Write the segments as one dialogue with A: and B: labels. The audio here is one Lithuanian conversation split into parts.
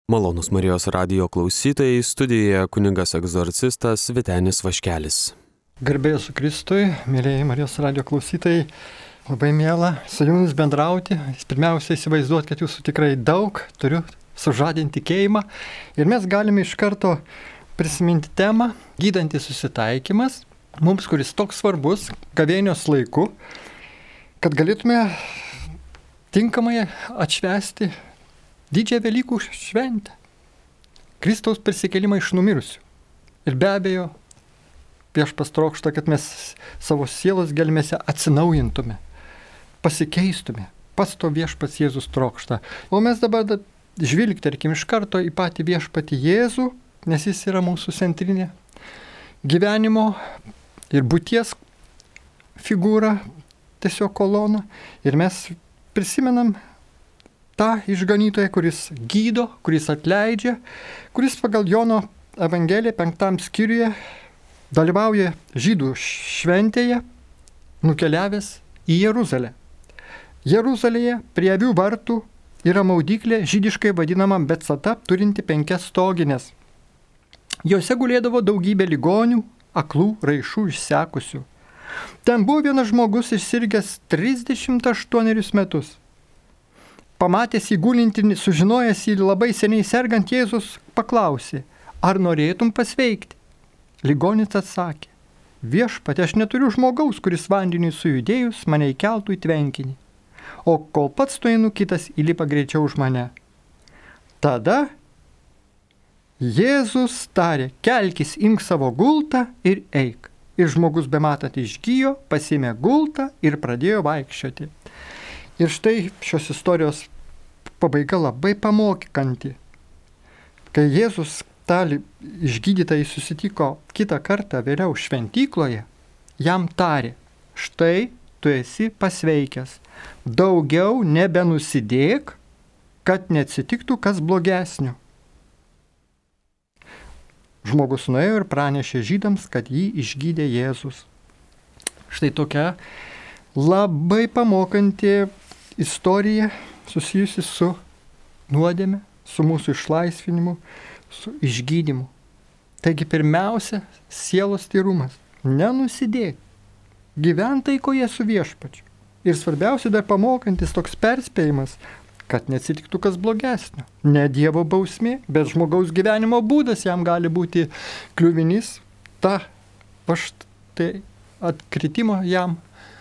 A: Malonus Marijos radijo klausytojai, studijoje kunigas egzorcistas Vytenis Vaškelis.
B: Garbė Jėzui Kristui, mėlyjeji Marijos radijo klausytojai, labai miela su jumis bendrauti. Pirmiausia, įsivaizduoti, kad jūsų tikrai daug, turiu sužadinti tikėjimą. Ir mes galime iš karto prisiminti temą gydantis susitaikymas, mums, kuris toks svarbus gavėnios laiku, kad galėtume tinkamai atšvęsti didžiąją Velykų šventę, Kristaus prisikėlimą iš numirusių. Ir be abejo, Viešpats trokšta, kad mes savo sielos gelmėse atsinaujintume, pasikeistume. Pats to Viešpats Jėzus trokšta. O mes dabar žvilgterkim iš karto į patį Viešpatį Jėzų, nes jis yra mūsų centrinė gyvenimo ir būties figūra, tiesiog kolona. Ir mes prisimenam tą išganytoją, kuris gydo, kuris atleidžia, kuris pagal Jono Evangeliją 5 skyriuje dalyvauja žydų šventėje, nukeliavęs į Jeruzalę. Jeruzalėje prie avių vartų yra maudyklė, žydiškai vadinama Betsata, turinti 5 stogines. Jose gulėdavo daugybė ligonių, aklų, raišų, išsekusių. Ten buvo vienas žmogus išsirgęs 38 metus. Pamatęs jį gulintį, sužinojęs jį labai seniai sergant, Jėzus paklausė, ar norėtum pasveikti? Ligonis atsakė, Viešpatie, aš neturiu žmogaus, kuris vandeniui sujudėjus mane įkeltų į tvenkinį. O kol pats tu einu, kitas įlipa greičiau už mane. Tada Jėzus tarė, kelkis, imk savo gultą ir eik. Ir žmogus bematant išgijo, pasiėmė gultą ir pradėjo vaikščioti. Ir štai šios istorijos pabaiga labai pamokanti. Kai Jėzus tą išgydytąjį susitiko kitą kartą vėliau šventykloje, jam tarė, štai tu esi pasveikęs, daugiau nebenusidėk, kad neatsitiktų kas blogesnio. Žmogus nuėjo ir pranešė žydams, kad jį išgydė Jėzus. Štai tokia labai pamokanti istorija susijusi su nuodėme, su mūsų išlaisvinimu, su išgydymu. Taigi pirmiausia, sielos tyrumas. Nenusidėti. Gyvent taikoje su Viešpačiu. Ir svarbiausia dar pamokantis toks perspėjimas, kad neatsitiktų kas blogesnio. Ne Dievo bausmė, bet žmogaus gyvenimo būdas jam gali būti kliuvinys. Tai atkritimo jam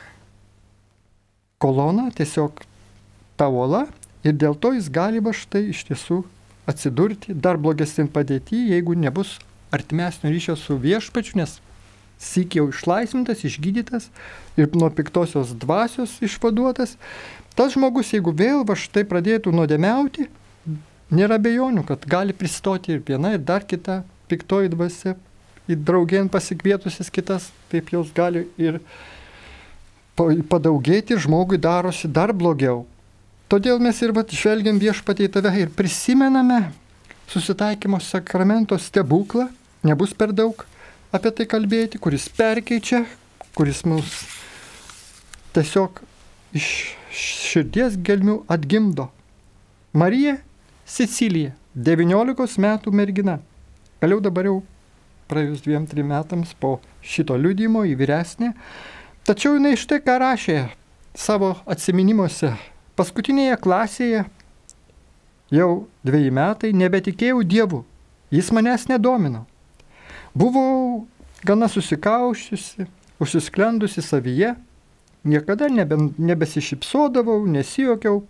B: kolona, tiesiog ta uola, ir dėl to jis gali štai iš tiesų atsidurti dar blogesnį padėtį, jeigu nebus artimesnio ryšio su Viešpačiu, nes syk jau išlaisvintas, išgydytas ir nuo piktosios dvasios išvaduotas. Tas žmogus, jeigu vėl štai pradėtų nuodėmiauti, nėra abejonių, kad gali pristoti ir viena, ir dar kita piktoji dvasia, į draugėn pasikvietusias kitas, taip jos gali ir padaugėti, žmogui darosi dar blogiau. Todėl mes ir žvelgiam Viešpatie į tave ir prisimename susitaikymo sakramento stebuklą, nebus per daug apie tai kalbėti, kuris perkeičia, kuris mus tiesiog iš širdies gelmių atgimdo. Marija Sicilija, 19 metų mergina. Galiau dabar jau praėjus 2-3 metams po šito liudijimo į vyresnę. Tačiau jinai štai ką rašė savo atsiminimuose. Paskutinėje klasėje jau 2 metai nebetikėjau Dievu. Jis manęs nedomino. Buvau gana susikaušiusi, užsisklendusi savyje. Niekada nebesišypsodavau, nesijuokiau.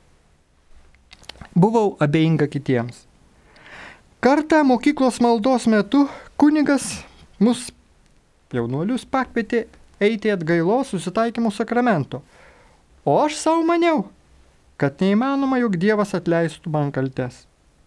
B: Buvau abejinga kitiems. Kartą mokyklos maldos metu kunigas mus jaunuolius pakvietė eiti atgailos susitaikymo sakramento. O aš savo maniau, kad neįmanoma, jog Dievas atleistų man kaltes.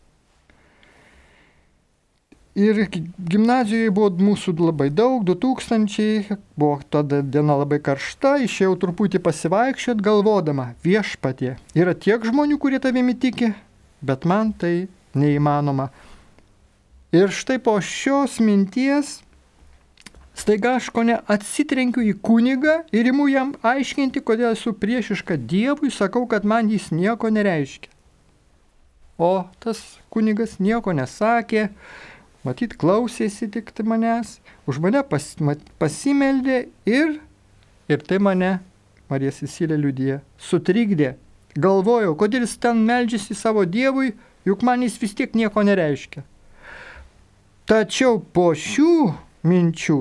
B: Ir gimnazijoje buvo mūsų labai daug, 2000, buvo tada diena labai karšta, išėjau truputį pasivaikščiot, galvodama, Viešpatie, yra tiek žmonių, kurie tavimi tiki, bet man tai neįmanoma. Ir štai po šios minties staiga aš kone atsitrenkiu į kunigą ir imu jam aiškinti, kodėl esu priešiška Dievui, sakau, kad man jis nieko nereiškia. O tas kunigas nieko nesakė, matyt, klausėsi tik manęs, už mane pasimeldė ir tai mane, Marija Cecilija liudija, sutrikdė. Galvojau, kodėl jis ten meldžiasi savo Dievui, juk man jis vis tiek nieko nereiškia. Tačiau po šių minčių,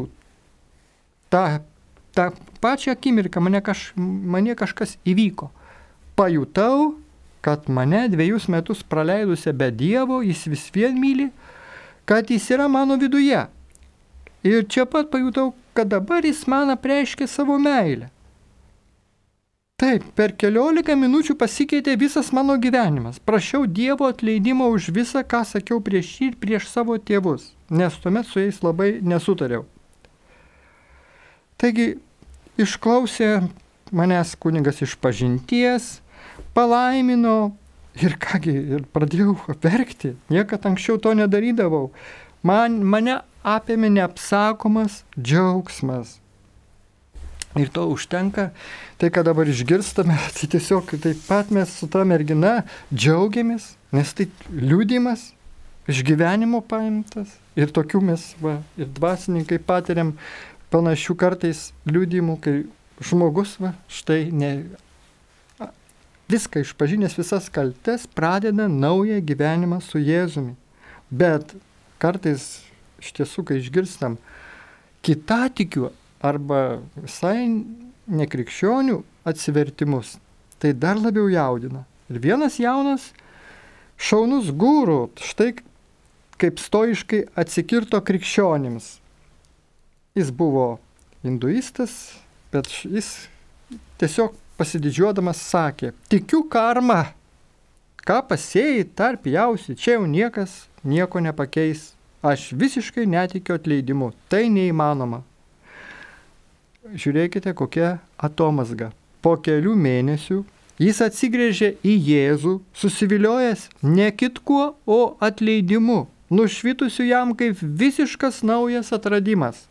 B: tą pačią akimirką mane kažkas įvyko. Pajutau, kad mane 2 metus praleidusią be Dievo jis vis vien myli, kad jis yra mano viduje. Ir čia pat pajutau, kad dabar jis man apreiškė savo meilę. Taip, per 14 minučių pasikeitė visas mano gyvenimas. Prašiau Dievo atleidimo už visą, ką sakiau prieš jį ir prieš savo tėvus, nes tuomet su jais labai nesutariau. Taigi, išklausė manęs kunigas išpažinties, palaimino ir kągi, ir pradėjau verkti. Niekad anksčiau to nedarydavau. Mane apėmė neapsakomas džiaugsmas. Ir to užtenka. Tai, ką dabar išgirstame, tai tiesiog taip pat mes su ta mergina džiaugiamės, nes tai liudijimas iš gyvenimo paimtas. Ir tokių mes, ir dvasininkai patiriam panašių kartais liudijimų, kai žmogus, štai viską išpažinęs, visas kaltes, pradeda naują gyvenimą su Jėzumi. Bet kartais iš tiesų, kai išgirstam kitatikių arba visai nekrikščionių atsivertimus, tai dar labiau jaudina. Ir vienas jaunas šaunus guru, štai kaip stoiškai atsikirto krikščionims. Jis buvo hinduistas, bet jis tiesiog pasididžiuodamas sakė, tikiu karma, ką pasėjai, tarp jausi, čia jau niekas nieko nepakeis. Aš visiškai netikiu atleidimu, tai neįmanoma. Žiūrėkite, kokia atomazga. Po kelių mėnesių jis atsigręžė į Jėzų, susiviliojęs ne kitkuo, o atleidimu, nušvitusiu jam kaip visiškas naujas atradimas.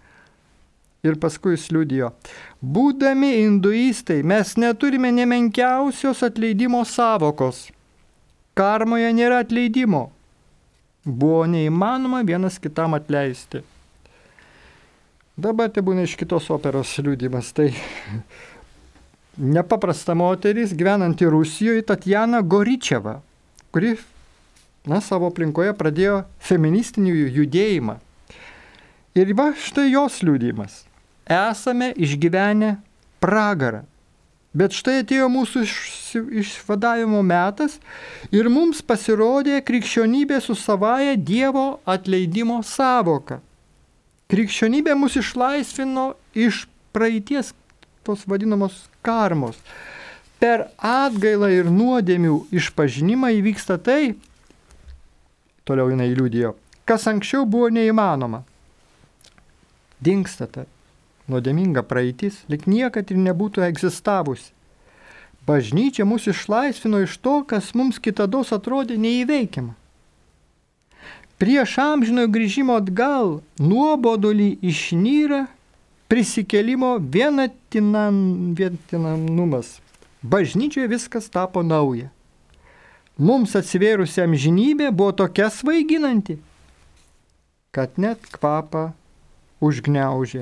B: Ir paskui jis liudijo, būdami hinduistai, mes neturime nemenkiausios atleidimo savokos. Karmoje nėra atleidimo. Buvo neįmanoma vienas kitam atleisti. Dabar tai būna iš kitos operos liudijimas. Tai nepaprasta moteris gyvenanti Rusijoje, Tatjana Goričeva, kuri savo aplinkoje pradėjo feministinį judėjimą. Ir štai jos liudijimas. Esame išgyvenę pragarą. Bet štai atėjo mūsų išvadavimo metas ir mums pasirodė krikščionybė su savaja Dievo atleidimo savoka. Krikščionybė mus išlaisvino iš praeities tos vadinamos karmos. Per atgailą ir nuodėmių išpažinimą įvyksta tai, toliau jinai liudijo, kas anksčiau buvo neįmanoma. Dingsta ta nuodėminga praeitis, lyg niekad ir nebūtų egzistavusi. Bažnyčia mus išlaisvino iš to, kas mums kitados atrodė neįveikiama. Prieš amžinojo grįžimo atgal nuobodulį išnyra prisikėlimo vienatinamumas. Bažnyčioje viskas tapo nauja. Mums atsivėrusi amžinybė buvo tokia svaiginanti, kad net kvapą užgniaužė.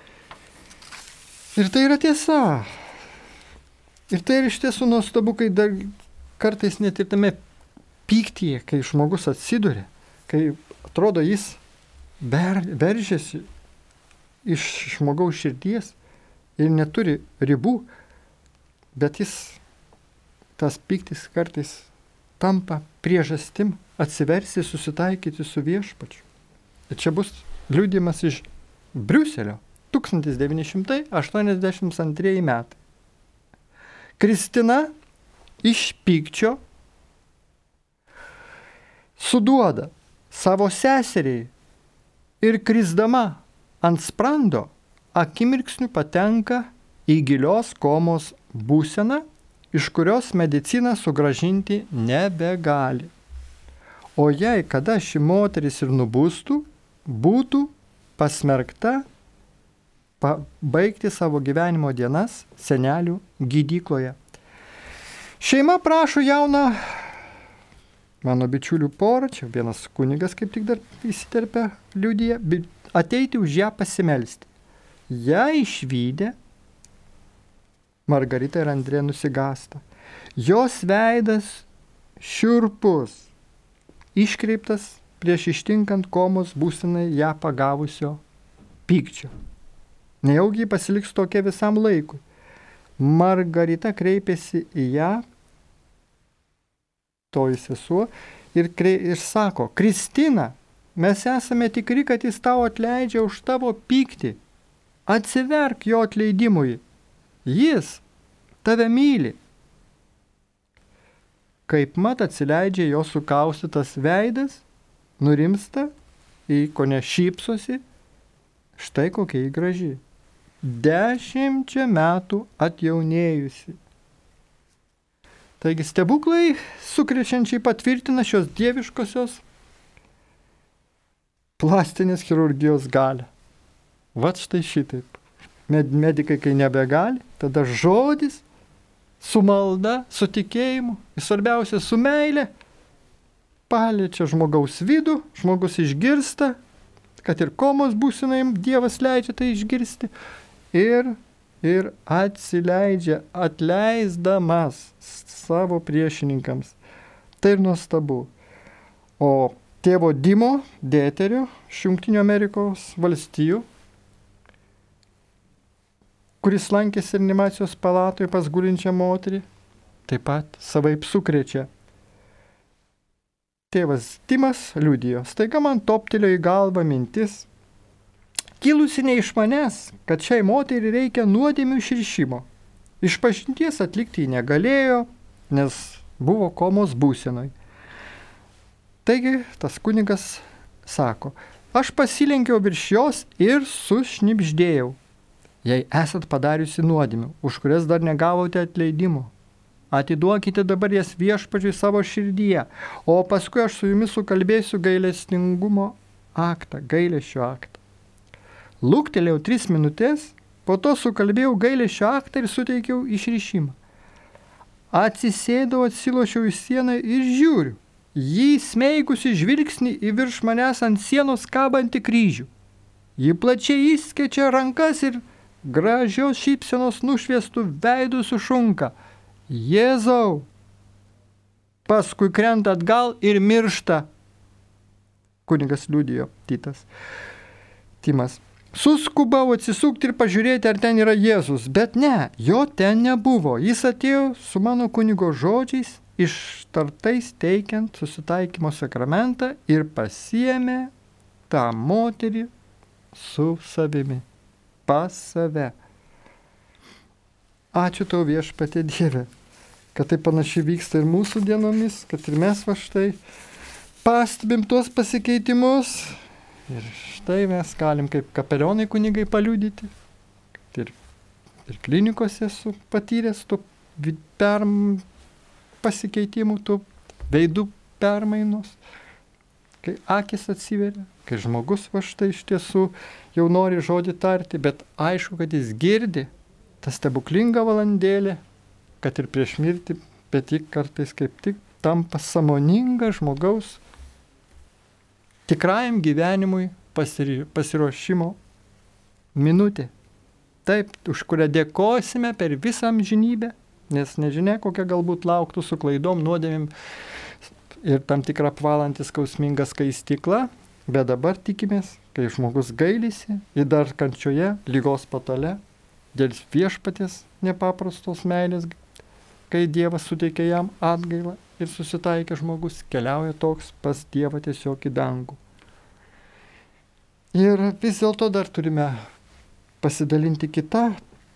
B: Ir tai yra tiesa. Ir tai yra iš tiesų nuostabu, kai dar kartais net ir tame pyktyje, kai žmogus atsiduria, kai atrodo jis veržiasi iš žmogaus širdies ir neturi ribų, bet tas pyktis kartais tampa priežastim atsiversti, susitaikyti su viešpačiu. Ir čia bus liudijimas iš Briuselio, 1982 metai. Kristina iš pykčio suduoda savo seseriai ir krisdama ant sprando akimirksniu patenka į gilios komos būseną, iš kurios medicina sugrąžinti nebegali. O jei kada ši moteris ir nubustų, būtų pasmerkta baigti savo gyvenimo dienas senelių gydykloje. Šeima prašo jauną mano bičiulių pora, čia vienas kunigas kaip tik dar įsiterpia liudija, ateiti už ją pasimelsti. Ją išvydę, Margarita ir Andrė nusigąsta. Jos veidas šiurpus, iškreiptas prieš ištinkant komos būsenai ją pagavusio pykčio. Nejaugi ji pasiliks tokia visam laikui. Margarita kreipėsi į ją, toji sesuo, ir sako, Kristina, mes esame tikri, kad jis tau atleidžia už tavo pyktį. Atsiverk jo atleidimui. Jis tave myli. Kaip mat atsileidžia jo sukaustytas veidas, nurimsta, į kone šypsosi, štai kokia ji graži. 10 metų atjaunėjusi. Taigi stebuklai sukrečiančiai patvirtina šios dieviškosios plastinės chirurgijos galią. Vat štai šitaip. Medikai, kai nebegali, tada žodis, su malda, su tikėjimu, ir svarbiausia, su meile, paliečia žmogaus vidų, žmogus išgirsta, kad ir komos būsenai Dievas leidžia tai išgirsti, ir atsileidžia, atleisdamas savo priešininkams. Tai ir nuostabu. O tėvo Dimo Dėterio iš Jungtinių Amerikos valstijų, kuris lankėsi reanimacijos palatoje pas gulinčią moterį, taip pat savaip sukrečia. Tėvas Dimas liudijo, staiga man toptelėjo į galvą mintis, kilusi ne iš manęs, kad šiai moteriai reikia nuodėmių išrišimo. Išpažinties atlikti ji negalėjo, nes buvo komos būsenoj. Taigi tas kunigas sako, aš pasilenkiau virš jos ir sušnibždėjau. Jei esat padariusi nuodėmių, už kurias dar negavote atleidimo, atiduokite dabar jas viešpačiui savo širdyje, o paskui aš su jumis sukalbėsiu gailestingumo aktą, gailesčio aktą. Luktelėjau 3 minutės, po to sukalbėjau gailesčio aktą ir suteikiau išrišimą. Atsisėdau, atsilošiau į sieną ir žiūriu, jį smeigusi žvilgsnį į virš manęs ant sienos kabantį kryžių. Ji plačiai išskečia rankas ir gražios šypsenos nušviestų veidų sušunka. Jėzau! Paskui krenta atgal ir miršta. Kunigas liudijo Timas. Suskubau atsisukti ir pažiūrėti, ar ten yra Jėzus, bet ne, jo ten nebuvo. Jis atėjo su mano kunigo žodžiais, ištartais teikiant susitaikymo sakramentą ir pasiėmė tą moterį su savimi, pas save. Ačiū tau viešpatie Dieve, kad tai panašiai vyksta ir mūsų dienomis, kad ir mes va štai pastebim tuos pasikeitimus. Ir štai mes galim kaip kapelionai kunigai paliudyti. Ir klinikose esu patyręs tų pasikeitimų, tų veidų permainos. Kai akis atsiveria, kai žmogus va štai iš tiesų jau nori žodį tarti, bet aišku, kad jis girdi tą stebuklingą valandėlę, kad ir prieš mirtį, bet tik kartais kaip tik tampa sąmoninga žmogaus tikrajam gyvenimui pasiruošimo minutė. Taip, už kurią dėkosime per visą amžinybę, nes nežinia, kokia galbūt lauktų su klaidom, nuodėmėm ir tam tikrą apvalantį skausmingą skaistykla, bet dabar tikimės, kai žmogus gailisi ir dar kančioje, ligos patale, dėl viešpaties nepaprastos meilės, kai Dievas suteikia jam atgailą ir susitaikė žmogus, keliauja toks pas Dievą tiesiog į dangų. Ir vis dėlto dar turime pasidalinti kitą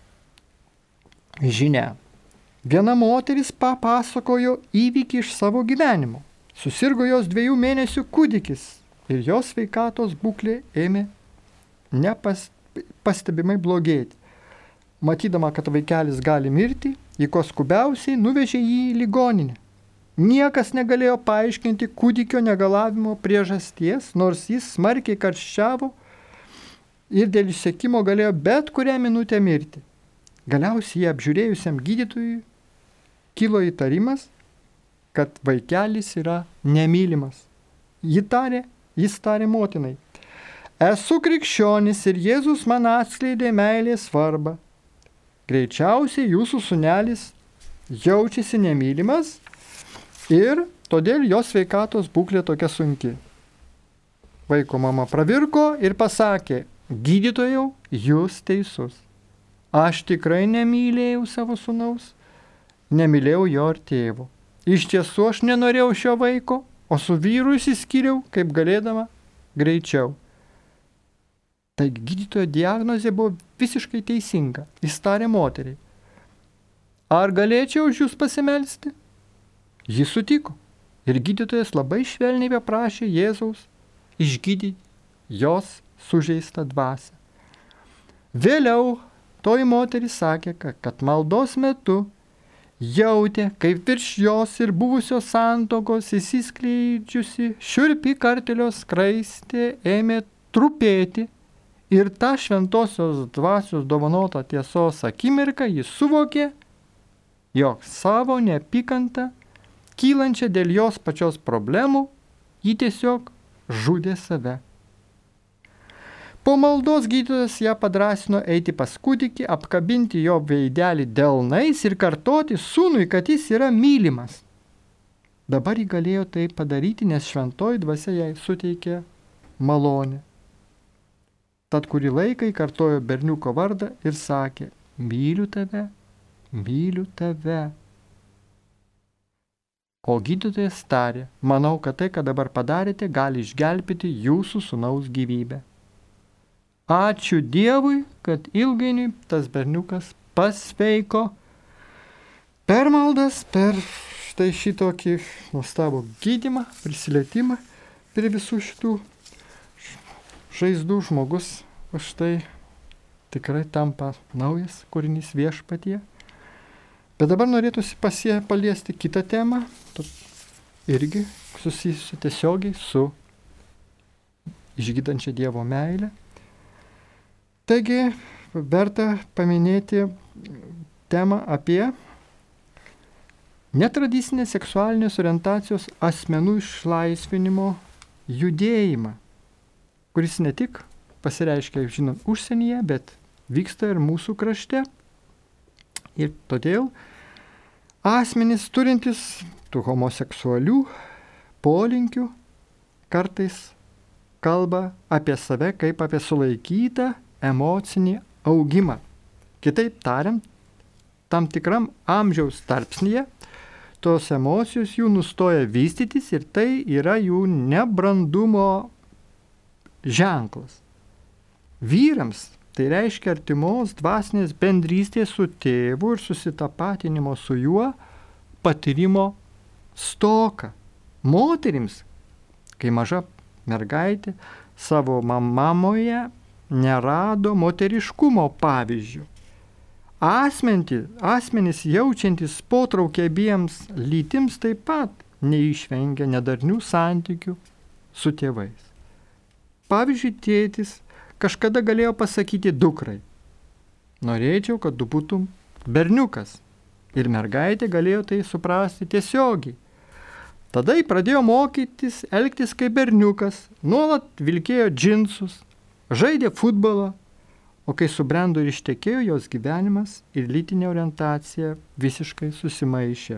B: žinią. Viena moteris papasakojo įvykį iš savo gyvenimo. Susirgo jos 2 mėnesių kūdikis ir jos sveikatos būklė ėmė nepastebimai blogėti. Matydama, kad vaikelis gali mirti, ji kuo skubiausiai nuvežė jį į ligoninę. Niekas negalėjo paaiškinti kūdikio negalavimo priežasties, nors jis smarkiai karščiavo ir dėl išsekimo galėjo bet kurią minutę mirti. Galiausiai jį apžiūrėjusiam gydytojui kilo įtarimas, kad vaikelis yra nemylimas. Jis tarė motinai, esu krikščionis ir Jėzus man atskleidė meilės svarbą. Greičiausiai jūsų sūnelis jaučiasi nemylimas ir todėl jo sveikatos būklė tokia sunki. Vaiko mama pravirko ir pasakė, gydytojau, jūs teisus. Aš tikrai nemylėjau savo sūnaus, nemylėjau jo ir tėvo. Iš tiesų aš nenorėjau šio vaiko, o su vyru išsiskyriau, kaip galėdama, greičiau. Taigi gydytojo diagnozė buvo visiškai teisinga. Jis tarė moteriai, ar galėčiau už jūs pasimelsti? Jis sutiko ir gydytojas labai švelniai paprašė Jėzaus išgydyti jos sužeistą dvasią. Vėliau toji moteris sakė, kad maldos metu jautė, kaip virš jos ir buvusios santuokos įsiskleidžiusi šiurpi kartelio skraistė ėmė trupėti ir tą šventosios dvasios dovanotą tiesos akimirką jis suvokė, jog savo neapykantą, kylančią dėl jos pačios problemų, ji tiesiog žudė save. Po maldos gydytojas ją padrąsino eiti pas kūdikį, apkabinti jo veidelį delnais ir kartoti sūnui, kad jis yra mylimas. Dabar ji galėjo tai padaryti, nes šventoji dvasia jai suteikė malonę. Tad kurį laiką kartojo berniuko vardą ir sakė, myliu tave, myliu tave. O gydytojas tarė, manau, kad tai, ką dabar padarėte, gali išgelbėti jūsų sūnaus gyvybę. Ačiū Dievui, kad ilgainiui tas berniukas pasveiko per maldas, per štai šitokį nuostabų gydymą, prisilietimą prie visų šitų žaizdų žmogus štai tikrai tampa naujas kūrinys Viešpatyje. Bet dabar norėtųsi paliesti kitą temą, irgi susijusiu tiesiogiai su išgydančia Dievo meilė. Taigi, verta paminėti temą apie netradicinės seksualinės orientacijos asmenų išlaisvinimo judėjimą, kuris ne tik pasireiškia, žinom, užsienyje, bet vyksta ir mūsų krašte. Ir todėl asmenys turintys tų homoseksualių polinkių kartais kalba apie save kaip apie sulaikytą emocinį augimą. Kitaip tariant, tam tikram amžiaus tarpsnyje tos emocijos jų nustoja vystytis ir tai yra jų nebrandumo ženklas. Vyrams tai reiškia artimos dvasinės bendrystės su tėvu ir susitapatinimo su juo patyrimo stoką. Moterims, kai maža mergaitė savo mamoje nerado moteriškumo pavyzdžių. Asmenys jaučiantis potraukį abiems lytims taip pat neišvengia nedarnių santykių su tėvais. Pavyzdžiui, tėtis kažkada galėjo pasakyti dukrai, norėčiau, kad tu būtum berniukas. Ir mergaitė galėjo tai suprasti tiesiogiai. Tada ji pradėjo mokytis, elgtis kaip berniukas, nuolat vilkėjo džinsus, žaidė futbolą, o kai subrendo ir ištekėjo, jos gyvenimas ir lytinė orientacija visiškai susimaišė.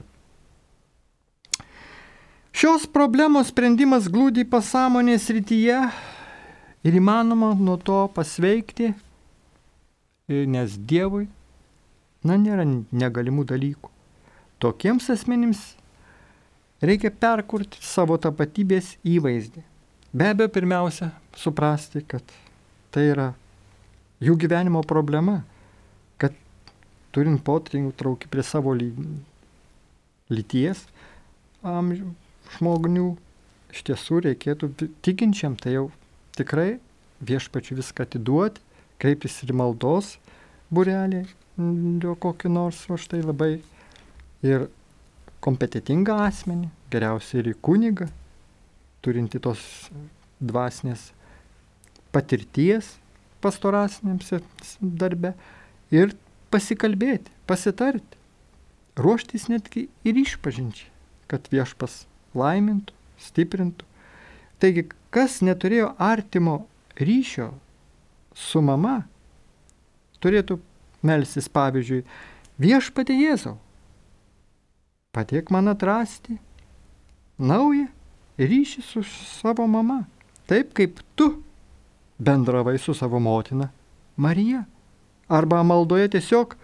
B: Šios problemos sprendimas glūdi pasąmonės srityje ir įmanoma nuo to pasveikti, nes Dievui, nėra negalimų dalykų. Tokiems asmenims reikia perkurti savo tapatybės įvaizdį. Be abejo, pirmiausia, suprasti, kad tai yra jų gyvenimo problema, kad turint potraukį prie savo lyties žmonių, iš tiesų reikėtų tikinčiam, tai jau tikrai Viešpačiui viską atiduoti, kreiptis ir maldos būrelį, kokį nors, o štai labai ir kompetitingą asmenį, geriausiai ir į kunigą, turinti tos dvasinės patirties pastoraciniams darbe ir pasikalbėti, pasitarti, ruoštis netgi ir išpažinčiai, kad Viešpas laimintų, stiprintų. Taigi, kas neturėjo artimo ryšio su mama, turėtų melstis, pavyzdžiui, Viešpatie Jėzau, padėk man atrasti naują ryšį su savo mama, taip kaip tu bendravai su savo motina Marija. Arba maldoje tiesiog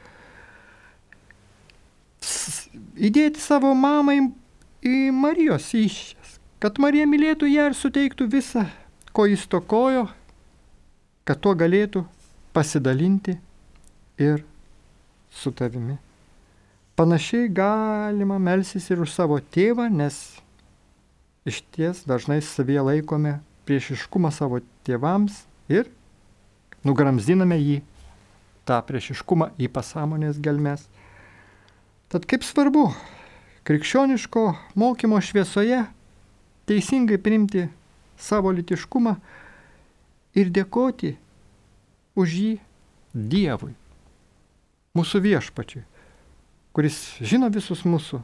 B: įdėti savo mamą į Marijos įsčias, kad Marija mylėtų ją ir suteiktų visą, ko jis stokojo, kad tuo galėtų pasidalinti ir su tavimi. Panašiai galima melstis ir už savo tėvą, nes iš ties dažnai savyje laikome priešiškumą savo tėvams ir nugramzdiname jį, tą priešiškumą, į pasąmonės gelmes. Tad kaip svarbu krikščioniško mokymo šviesoje teisingai priimti savo lytiškumą ir dėkoti už jį Dievui, mūsų Viešpačiui, kuris žino visus mūsų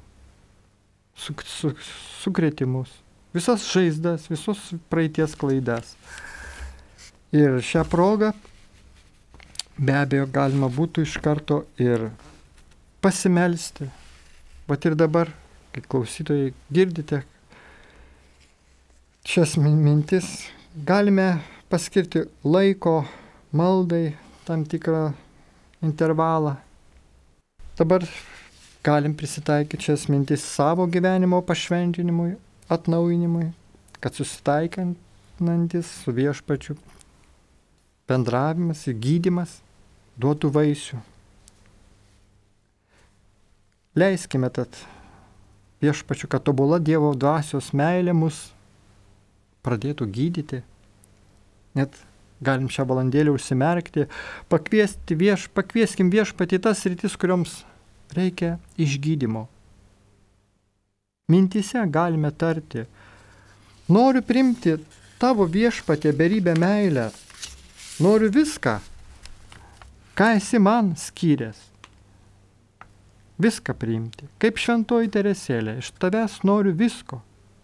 B: sukrėtimus, visas žaizdas, visus praeities klaidas. Ir šią progą be abejo galima būtų iš karto ir pasimelsti. Vat ir dabar, kai klausytojai girdite šias mintis, galime paskirti laiko maldai tam tikrą intervalą. Dabar galim prisitaikyti šias mintis savo gyvenimo pašventinimui, atnaujinimui, kad susitaikantis su Viešpačiu bendravimas ir gydymas duotų vaisių. Leiskime tad Viešpačiu, kad tobula Dievo dvasios meilė mus pradėtų gydyti. Net galim šią valandėlę užsimerkti, pakvieskim Viešpatį tas sritis, kurioms reikia išgydymo. Mintise galime tarti: noriu priimti tavo Viešpatie beribę meilę, noriu viską, ką esi man skyręs. Viską priimti, kaip šventoji Teresėlė, iš tavęs noriu visko.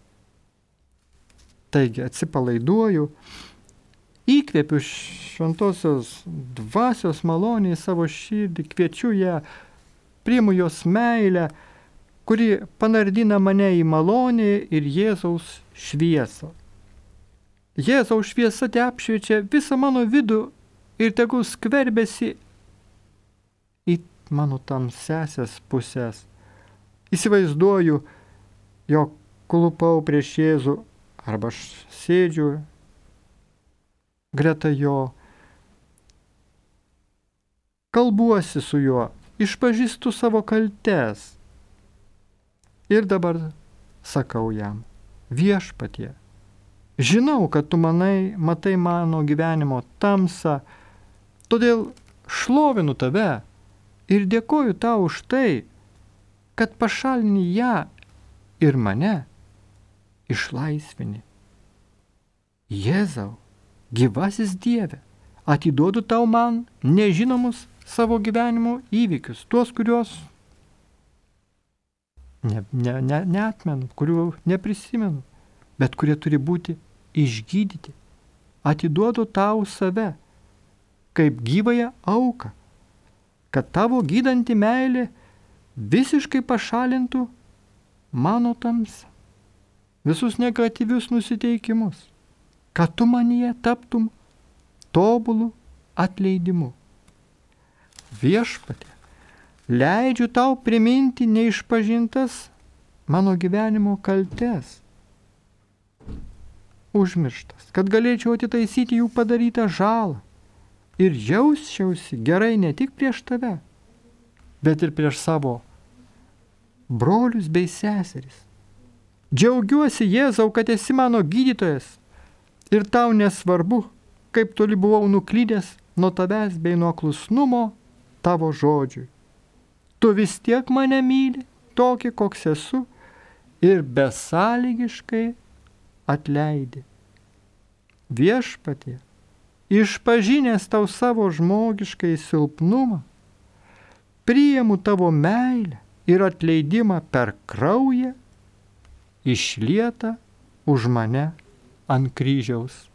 B: Taigi atsipalaiduoju, įkvėpiu šventosios dvasios malonę į savo širdį, kviečiu ją, priimu jos meilę, kuri panardina mane į malonę ir Jėzaus šviesą. Jėzaus šviesa te apšviečia visą mano vidų ir tegul skverbiasi į mano tamsiasias pusės. Įsivaizduoju, jog klupau prieš Jėzų arba aš sėdžiu greta jo, kalbuosi su juo, išpažįstu savo kaltes ir dabar sakau jam: Viešpatie, žinau, kad tu matai mano gyvenimo tamsą, todėl šlovinu tave ir dėkoju tau už tai, kad pašalini ją ir mane išlaisvini. Jėzau, gyvasis Dieve, atiduodu tau man nežinomus savo gyvenimo įvykius, tuos, kuriuos neatmenu, kurių neprisimenu, bet kurie turi būti išgydyti. Atiduodu tau save, kaip gyvąją auką, kad tavo gydanti meilė visiškai pašalintų mano tamsą, visus negatyvius nusiteikimus, kad tu manyje taptum tobulų atleidimu. Viešpatie, leidžiu tau priminti neišpažintas mano gyvenimo kaltes, užmirštas, kad galėčiau atitaisyti jų padarytą žalą ir jausčiausi gerai ne tik prieš tave, bet ir prieš savo brolius bei seseris. Džiaugiuosi, Jėzau, kad esi mano gydytojas ir tau nesvarbu, kaip toli buvau nuklydęs nuo tavęs bei nuo klusnumo tavo žodžiui. Tu vis tiek mane myli, tokį, koks esu, ir besąlygiškai atleidi. Viešpatie, išpažinęs tau savo žmogiškai silpnumą, priimu tavo meilę ir atleidimą per kraują išlieta už mane ant kryžiaus.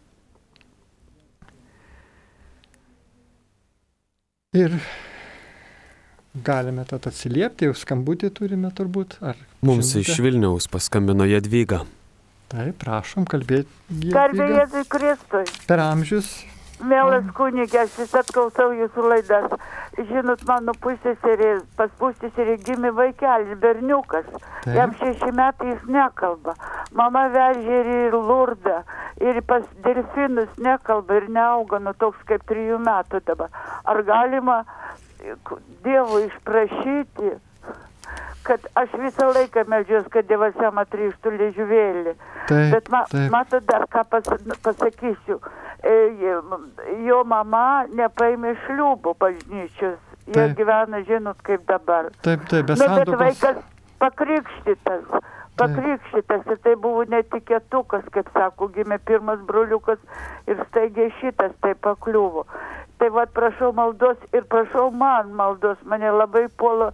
B: Ir galime tad atsiliepti, jau skambutį turime turbūt.
A: Mums iš Vilniaus paskambino Jadvyga.
B: Taip, prašom kalbėti.
C: Garbė Jėzui Kristui.
B: Per amžius.
C: Mielas kunigė, aš visat klausau jūsų laidas. Žinot, mano pas pusseserį gimė vaikelis, berniukas.
B: Taip.
C: Jam 6 metai jis nekalba. Mama vežė ir į Lurdą, ir pas delfinus nekalba ir neauga, toks kaip 3 metų dabar. Ar galima Dievui išprašyti, kad aš visą laiką meldžiuosi, kad Dievas jam atrištų liežuvėlį. Bet matot, dar ką pasakysiu. Jo mama nepaėmė šliūbų bažnyčios. Jie gyvena, žinot, kaip dabar.
B: Taip, be santuokos.
C: Bet vaikas pakrikštytas ir tai buvo netikėtukas, kaip sako, gimė pirmas broliukas ir staigiai šitas tai pakliuvo. Tai vad prašau maldos ir prašau man maldos, mane labai puola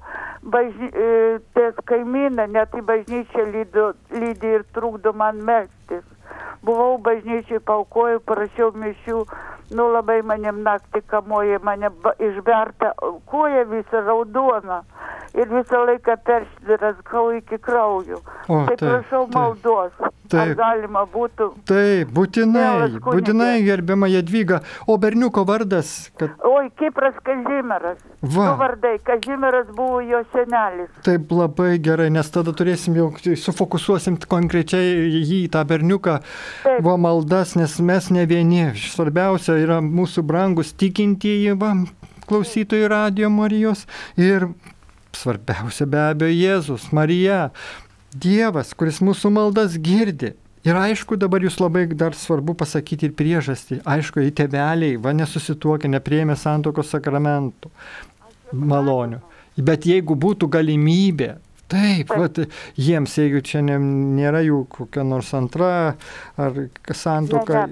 C: kaimyną, net į bažnyčią lydi ir trukdo man melstis. Buvau bažnyčiai, paukojau, parašiau mišių, labai manim naktį kamuoja, mane išberta, koja visa raudona ir visą laiką peršdraskau iki kraujų. Tai prašau maldos. Ar galima būtų?
B: Taip, būtinai, gerbiama Jadvyga. O berniuko vardas?
C: Oi, Kipras Kazimieras. Du vardai. Kazimieras buvo jo senelis.
B: Taip, labai gerai, nes tada turėsim jau, sufokusuosim konkrečiai jį, tą berniuką. Va maldas, nes mes ne vieni. Svarbiausia yra mūsų brangus tikintieji, klausytojai Radio Marijos. Ir svarbiausia be abejo Jėzus, Marija. Dievas, kuris mūsų maldas girdi. Ir aišku, dabar jūs labai dar svarbu pasakyti ir priežastį. Aišku, į tėveliai, nesusituokę, nepriėmė santuokos sakramentų malonių. Bet jeigu būtų galimybė, taip, jiems, jeigu čia nėra jų kokia nors antra ar santuoka,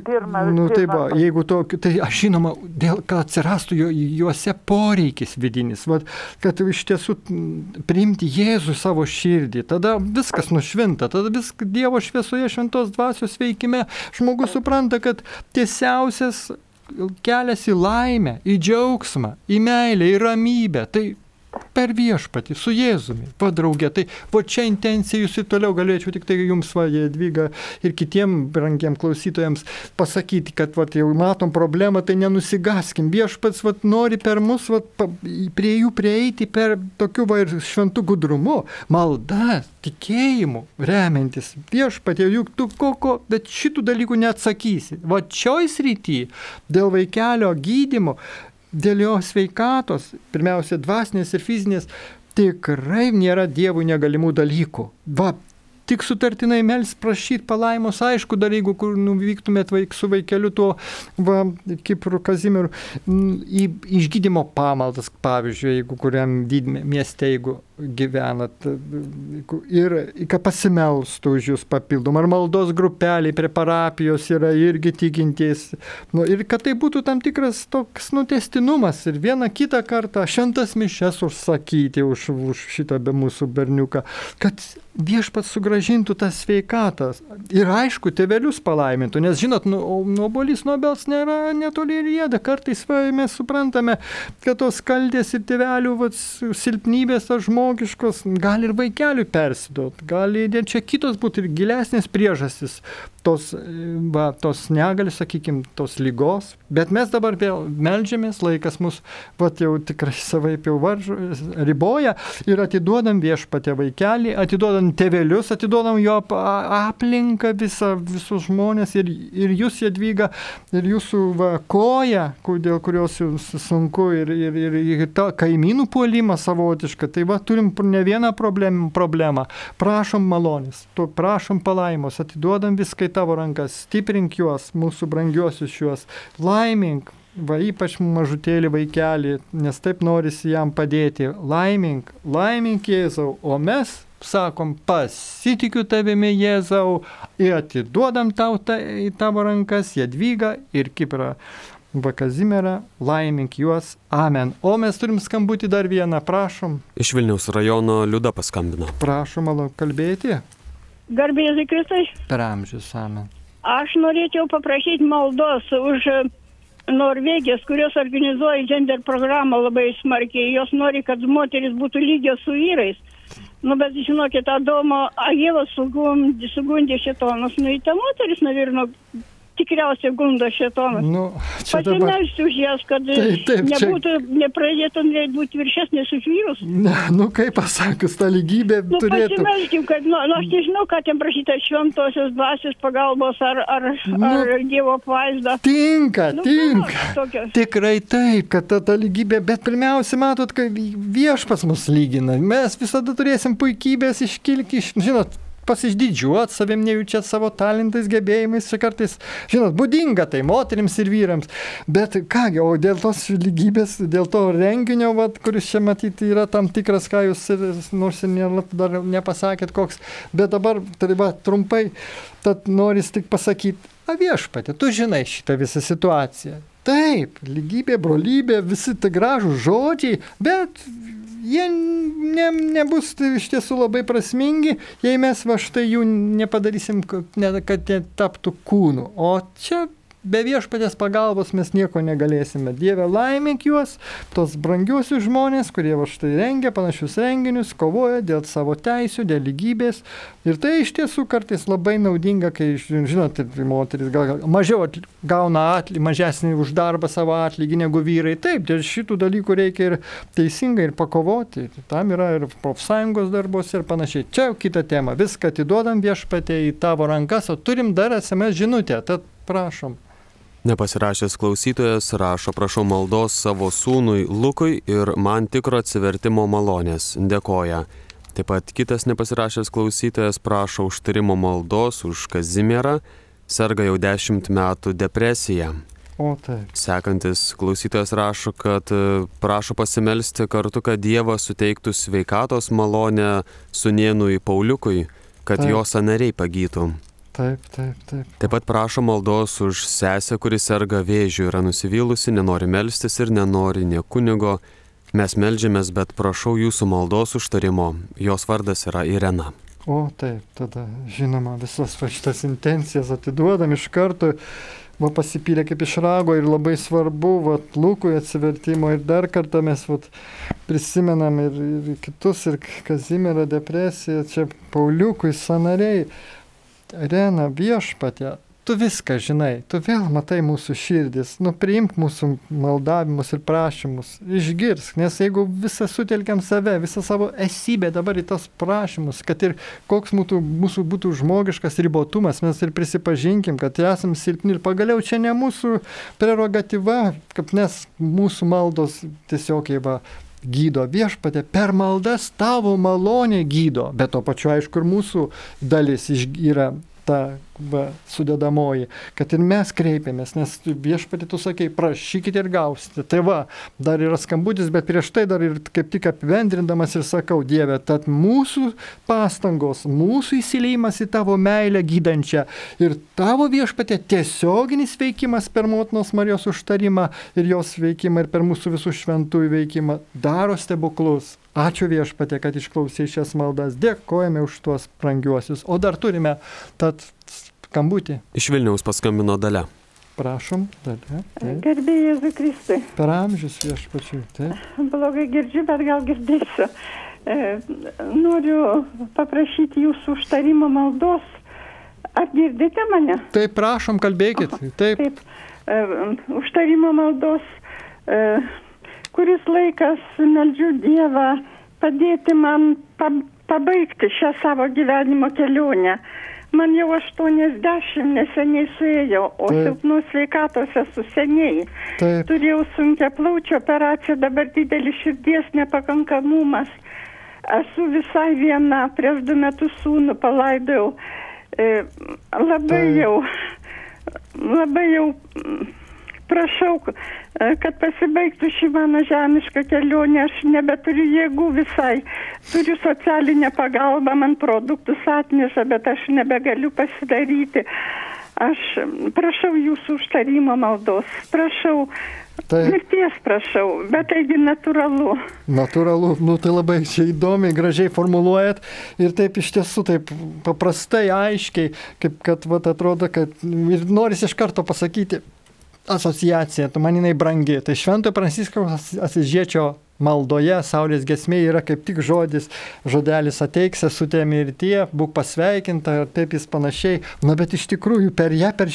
B: jeigu tokiu, tai aš žinoma, kad atsirastų juose poreikis vidinis, kad iš tiesų priimti Jėzų savo širdį, tada viskas nušvinta, tada Dievo šviesoje, šventos dvasios veikime, žmogus supranta, kad tiesiausias kelias į laimę, į džiaugsmą, į meilę, į ramybę, tai per viešpatį, su Jėzumi, padraugė. Tai čia intencija jūs ir toliau galėčiau tik tai jums, Jadvyga, ir kitiem brangiem klausytojams pasakyti, kad jau matom problemą, tai nenusigaskim. Viešpats nori per mus prie jų prieiti per tokiu ir šventų gudrumu, malda, tikėjimu, remiantis. Viešpatie, juk tu bet šitų dalykų neatsakysi. Šioj srity dėl vaikelio gydymo, dėl jo sveikatos, pirmiausia dvasinės ir fizinės, tikrai nėra Dievui negalimų dalykų. Tik sutartinai melst, prašyti palaimos, aišku, dar jeigu kur nuvyktumėt su vaikeliu tuo Kipru Kazimieru, išgydymo pamaldas, pavyzdžiui, jeigu kuriam mieste, jeigu gyvenat, ir kad pasimelstų už jūs papildom, ar maldos grupeliai prie parapijos yra irgi tikintys, ir kad tai būtų tam tikras toks tęstinumas ir vieną kitą kartą šventas mišias užsakyti už šitą mūsų berniuką, kad viešpats sugrąžintų tą sveikatą ir aišku, tėvelius palaimintų, nes žinot, obuolys nuo obels nėra netoli ir rieda, kartais mes suprantame, kad tos kaltės ir tėvelių silpnybės ar žmogiškos gali ir vaikeliui persiduot, gali ir čia kitos būti ir gilesnės priežastys tos negalės, sakykime, tos lygos, bet mes dabar vėl meldžiamės, laikas mus jau tikrai savaip jau riboja ir atiduodam viešpatę vaikelį, atiduodam tėvelius, atiduodam jo aplinką, visus žmonės ir jūs, Jadvyga, ir jūsų koja, dėl kurios jums sunku ir ta kaimynų puolimas savotiška, tai turim ne vieną problemą. Prašom malonės, prašom palaimos, atiduodam viską į tavo rankas, stiprink juos, mūsų brangiuosius šiuos, laimink, ypač mažutėlį vaikelį, nes taip norisi jam padėti, laimink Jėzau, o mes sakom, pasitikiu tavimi Jėzau ir atiduodam tau į tavo rankas Jadvygą ir Kiprą Kazimierą, laimink juos, amen. O mes turim skambutį dar vieną, prašom.
A: Iš Vilniaus rajono Liuda paskambino.
B: Prašom, malonu kalbėti.
D: Garbė Jėzui Kristui.
B: Per amžius, amen.
D: Aš norėčiau paprašyti maldos už Norvegijos, kurios organizuoja gender programą labai smarkiai. Jos nori, kad moteris būtų lygios su vyrais. Bet žinokit, Adomo, Ievos sugundė šėtonas. Į tą moteris, navirno, tikriausiai gundo šėtonas. Pasimelsti už jas, kad nepradėtų būti viršesnės už vyrus.
B: Kaip pasakius, ta lygybė turėtų.
D: Pasimelskim, kad, aš nežinau, ką ten prašyta šventosios dvasios pagalbos ar Dievo apvaizdą.
B: Tinka. Tikrai taip, kad ta lygybė, bet pirmiausia, matot, kad viešpats mus lygina. Mes visada turėsim puikybės iškilti, žinot, pasiždidžiuot savim, nejučiat savo talentais, gebėjimais, čia kartais, žinot, būdinga tai moterims ir vyrams. Bet kągi, o dėl tos lygybės, dėl to renginio, kuris čia matyti yra tam tikras, ką jūs nors ir dar nepasakėt koks, bet dabar, trumpai, tad noris tik pasakyti, viešpatie, tu žinai šitą visą situaciją. Taip, lygybė, brolybė, visi tai gražūs žodžiai, bet jie nebus iš tiesų labai prasmingi, jei mes štai jų nepadarysim, kad jie taptų kūnu. O čia be viešpatės pagalbos mes nieko negalėsime. Dieve, laimink juos, tos brangiuosius žmonės, kurie štai rengia panašius renginius, kovoja dėl savo teisių, dėl lygybės. Ir tai iš tiesų kartais labai naudinga, kai, žinot, moteris mažiau gauna mažesnį už darbą savo atlygį negu vyrai. Taip, dėl šitų dalykų reikia ir teisingai ir pakovoti. Tam yra ir profsąjungos darbos ir panašiai. Čia kita tema. Viską atiduodam viešpatė į tavo rankas, o turim dar SMS žinutę, tad prašom.
A: Nepasirašęs klausytojas rašo, prašau maldos savo sūnui Lukui ir man tikro atsivertimo malonės. Dėkoja. Taip pat kitas nepasirašęs klausytojas prašo užtarimo maldos už Kazimierą, serga jau 10 metų depresija.
B: O taip.
A: Sekantis klausytojas rašo, kad prašo pasimelsti kartu, kad Dievas suteiktų sveikatos malonę sūnėnui Pauliukui, kad jo sąnariai pagytų.
B: Taip.
A: Taip pat prašo maldos už sesę, kuris serga vėžiu, yra nusivylusi, nenori melstis ir nenori nė kunigo. Mes meldžiamės, bet prašau jūsų maldos užtarimo. Jos vardas yra Irena.
B: O taip, tada žinoma, visas šitas intencijas atiduodam iš karto, pasipylė kaip iš rago ir labai svarbu, Lukui atsivertimo ir dar kartą mes prisimenam ir kitus, ir Kazimierą depresiją, čia Pauliukui sąnariai. Irena, viešpatie, tu viską žinai, tu vėl matai mūsų širdis, priimk mūsų maldavimus ir prašymus, išgirsk, nes jeigu visą sutelkiam save, visą savo esybę dabar į tos prašymus, kad ir koks mūsų būtų žmogiškas ribotumas, mes ir prisipažinkim, kad esam silpni ir pagaliau čia ne mūsų prerogatyva, kad nes mūsų maldos tiesiog gydo viešpatė, per maldas tavo malonė gydo, bet to pačiu aišku ir mūsų dalis yra ta sudedamoji, kad ir mes kreipiamės, nes viešpatė tu sakei, prašykite ir gausite. Tai dar yra skambutis, bet prieš tai dar ir kaip tik apibendrindamas ir sakau, Dieve, tad mūsų pastangos, mūsų įsiliejimas į tavo meilę gydančią ir tavo viešpatė tiesioginis veikimas per motinos Marijos užtarimą ir jos veikimą ir per mūsų visų šventųjų veikimą daro stebuklus. Ačiū viešpatė, kad išklausai šias maldas. Dėkojame už tuos brangiuosius. O dar turime tad skambutį.
A: Iš Vilniaus paskambino Dalia.
B: Prašom, Dalia.
E: Garbė Jėzui Kristui.
B: Per amžius viešpačiui.
E: Blogai girdžiu, bet gal girdėsiu. Noriu paprašyti jūsų užtarimo maldos. Ar girdite mane?
B: Taip, prašom, kalbėkit. Taip.
E: Užtarimo maldos. Kuris laikas meldžiu Dievą padėti man pabaigti šią savo gyvenimo kelionę. Man jau 80 neseniai suėjo, o silpnos sveikatos esu seniai. Turėjau sunkią plaučių operaciją, dabar didelis širdies nepakankamumas. Esu visai viena, prieš 2 metus sūnų palaidojau. Labai jau prašau, kad pasibaigtų šį mano žemišką kelionę, aš nebeturiu jėgų visai. Turiu socialinę pagalbą, man produktus atneša, bet aš nebegaliu pasidaryti. Aš prašau jūsų užtarimo maldos, prašau, mirties prašau, bet taigi natūralu.
B: Natūralu, tai labai čia įdomiai, gražiai formuluojat ir taip iš tiesų, taip paprastai, aiškiai, kaip kad atrodo, kad ir norisi iš karto pasakyti asociacija, tu man jinai brangi. Tai Šventojo Pranciškaus Asyžiečio maldoje, Saulės giesmė yra kaip tik žodelis ateik sesutė mirtie, būk pasveikinta ir taip jis panašiai. Bet iš tikrųjų per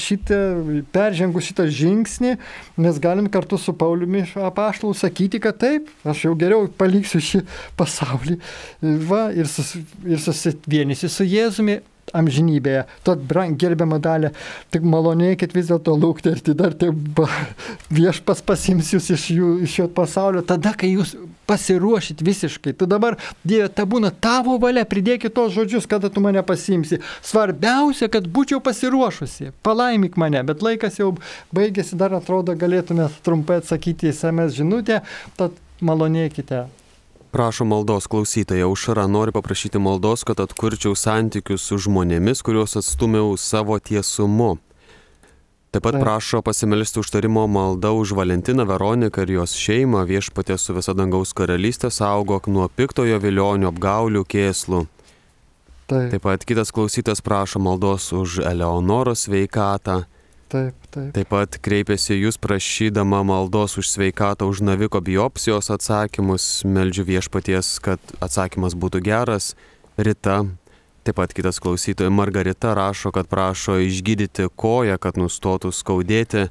B: peržengus šitą žingsnį mes galim kartu su Pauliumi apaštalu sakyti, kad taip, aš jau geriau paliksiu šį pasaulį ir susivienysiu su Jėzumi amžinybėje. Tad, gerbiama Dalia, tik malonėkit vis dėlto lukterti, dar viešpas pasiims jūs iš šio pasaulio, tada, kai jūs pasiruošit visiškai. Tu dabar, Dieve, ta būna tavo valia, pridėkit tos žodžius, kada tu mane pasiimsi. Svarbiausia, kad būčiau pasiruošusi. Palaimik mane, bet laikas jau baigėsi, dar atrodo, galėtume trumpai atsakyti į SMS žinutę, tad malonėkite.
A: Prašo maldos klausytoja Aušra, noriu paprašyti maldos, kad atkurčiau santykius su žmonėmis, kuriuos atstumiau savo tiesumu. Taip pat prašo pasimelsti užtarimo malda už Valentiną, Veroniką ir jos šeimą, Viešpatie su visa dangaus karalystė saugok nuo piktojo vilionio, apgaulių, kėslų. Taip pat kitas klausytojas prašo maldos už Eleonoros sveikatą. Taip pat kreipėsi jūs prašydama maldos už sveikatą, už naviko biopsijos atsakymus, meldžiu Viešpaties, kad atsakymas būtų geras. Rita, taip pat kitas klausytojas Margarita rašo, kad prašo išgydyti koją, kad nustotų skaudėti.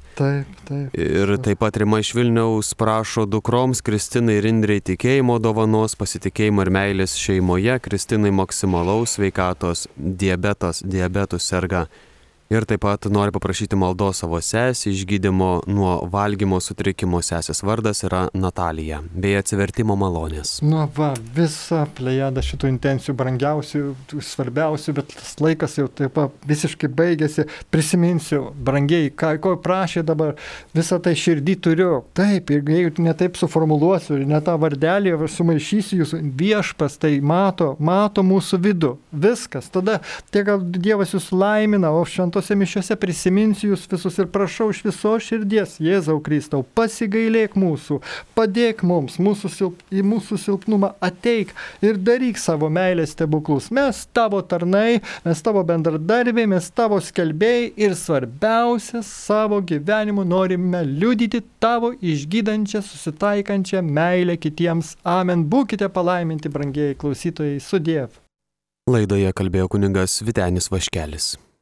A: Ir taip pat Rima iš Vilniaus prašo dukroms Kristinai ir Indrei tikėjimo dovanos, pasitikėjimo ir meilės šeimoje, Kristinai maksimalaus sveikatos, diabetu serga. Ir taip pat nori paprašyti maldos savo sesį išgydymo nuo valgymo sutrikimo. Sesės vardas yra Natalija, bei atsivertimo malonės.
B: Visa plejada šitų intencijų, brangiausių, svarbiausių, bet tas laikas jau taip visiškai baigėsi. Prisiminsiu, brangiai, ko prašė dabar, visą tai širdį turiu. Taip, ir jeigu ne taip suformuluosiu, ne tą vardelį sumaišysiu jūsų, Viešpas tai mato mūsų vidų. Viskas. Tada tiek Dievas jūs laimina, o šventose mišiuose prisiminsiu jūs visus ir prašau iš visos širdies, Jėzau Kristau, pasigailėk mūsų, padėk mums, į mūsų silpnumą ateik ir daryk savo meilės stebuklus. Mes tavo tarnai, mes tavo bendradarbiai, mes tavo skelbėjai ir svarbiausia, savo gyvenimu norime liudyti tavo išgydančią, susitaikančią meilę kitiems. Amen. Būkite palaiminti, brangieji klausytojai, sudiev.
A: Laidoje kalbėjo kunigas Vytenis Vaškelis.